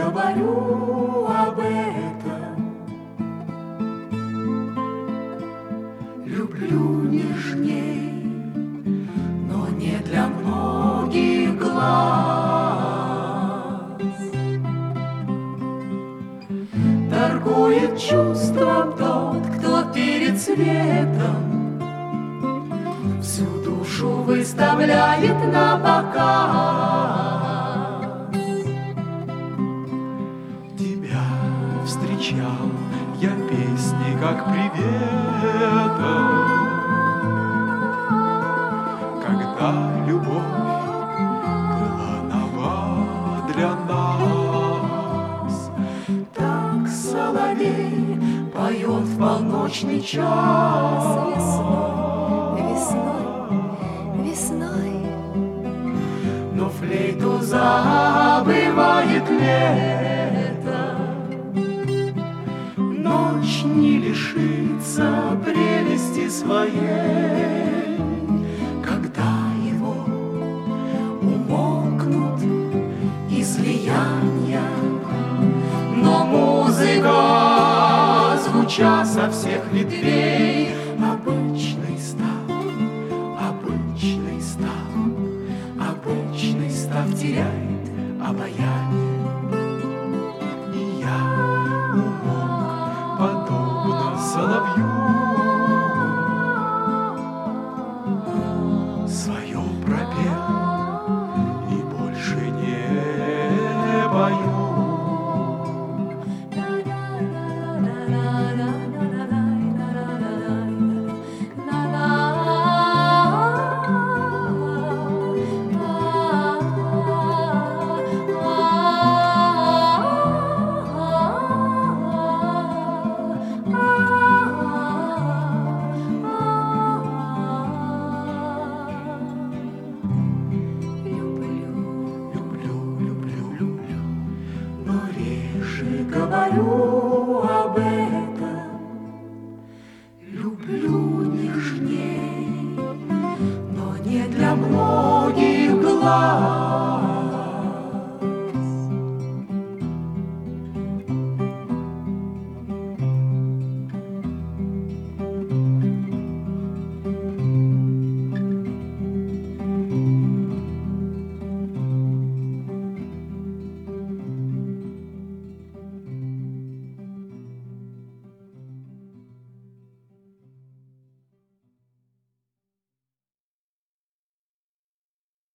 говорю об этом. Люблю нежней, но не для многих глаз. Торгует чувством тот, кто перед светом всю душу выставляет на показ. Тебя встречал я песней, как приветом, когда любовь была нова для нас. Так соловей поет в полночный час. Весной, но флейту забывает лето. Ночь не лишится прелести своей, когда его умолкнут излияния. Но музыка, звуча со всех ветвей, обычный став, теряет обаяние. И я умолк, подобно соловью, свое пропел и больше не пою. Говорю об этом. Люблю нежней, но не для многих глаз.